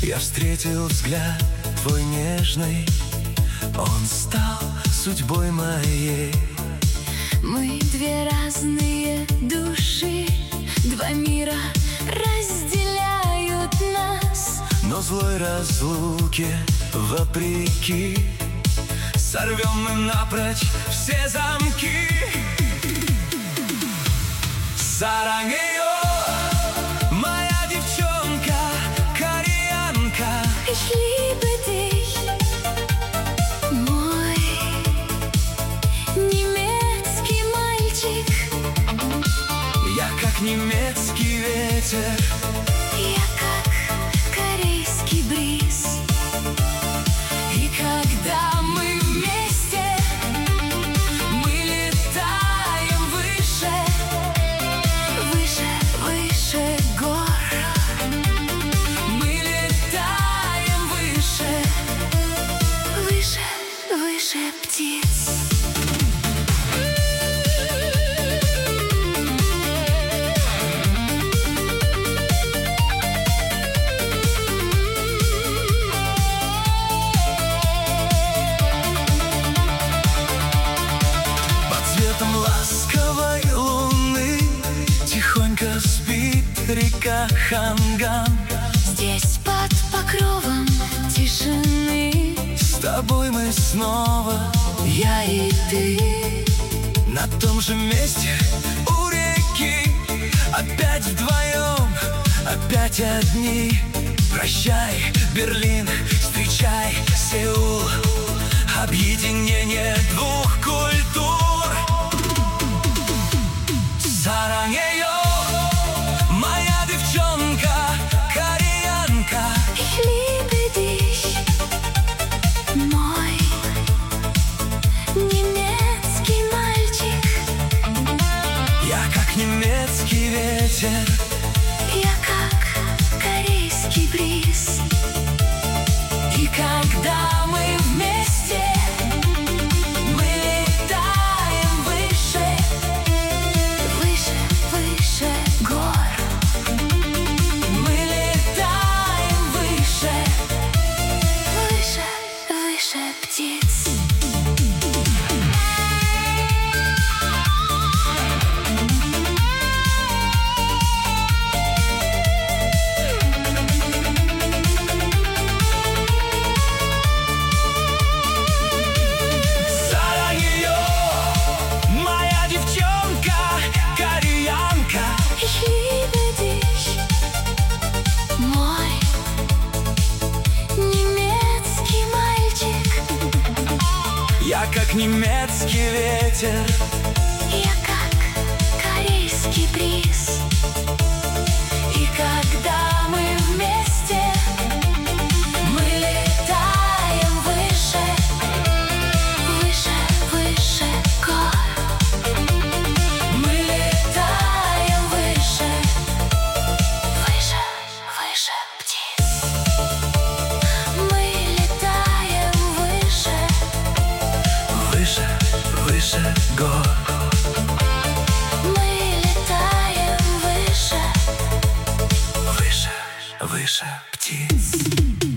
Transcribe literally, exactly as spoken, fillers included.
Я встретил взгляд твой нежный, он стал судьбой моей. Мы две разные души, два мира разделяют нас, но злой разлуке вопреки сорвем мы напрочь все замки. Саранеё, моя девчонка, кореянка. Ich liebe dich, мой немецкий мальчик. Я как немецкий ветер, Я как корейский бриз. и когда мы вместе, мы летаем выше, Выше, выше гор. мы летаем выше, Выше, выше птиц. ласковой луны тихонько спит река Ханган. Здесь под покровом тишины С тобой мы снова, я и ты, на том же месте у реки. Опять вдвоем, опять одни. Прощай, Берлин, встречай, Сеул. Объединение двух культур. Саранеё, моя девчонка, кореянка. Ich liebe dich, мой немецкий мальчик. Я как немецкий ветер, Я как корейский бриз. и когда мы вместе, мы летаем выше, Выше, выше гор. мы летаем выше, Выше, выше птиц. Саранеё, моя девчонка, кореянка. Ich liebe dich, мой немецкий мальчик. Я как немецкий ветер, Я как корейский бриз. и когда мы вместе, мы летаем выше, Выше, выше гор. мы летаем выше, Выше, выше птиц. Мы летаем выше, выше, выше гор. мы летаем выше. Выше, выше птиц.